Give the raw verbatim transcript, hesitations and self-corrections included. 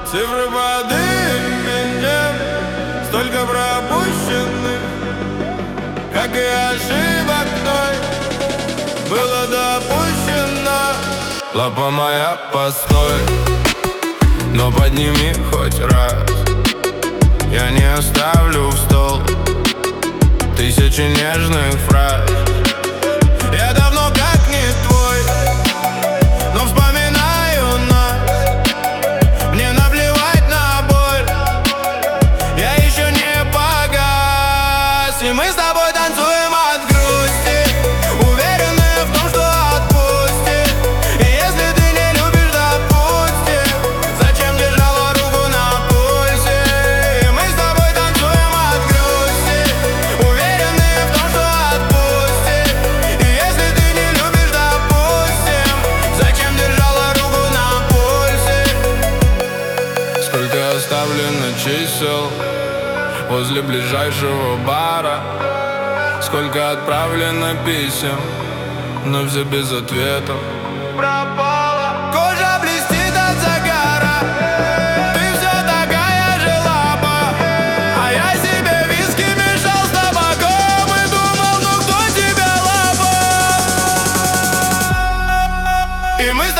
Цифры подымем, столько пропущенных, как и ошибок той было допущено. Лапа моя, постой, но подними хоть раз. Я не оставлю в стол тысячи нежных фраз. Я давно как не твой, но вспоминаю нас. Мне наплевать на боль, я еще не погас. И мы с тобой танцуем от грусти, уверенные в том, что отпустим. И если ты не любишь, допустим, зачем держала руку на пульсе? И мы с тобой танцуем от грусти, уверенные в том, что отпустим. И если ты не любишь, допустим, зачем держала руку на пульсе? Сколько оставлено чисел возле ближайшего бара, сколько отправлено писем, но все без ответов. Пропала, кожа блестит от загара, ты все такая же лапа. А я себе виски мешал с табаком и думал, ну кто тебя лапа? И мы с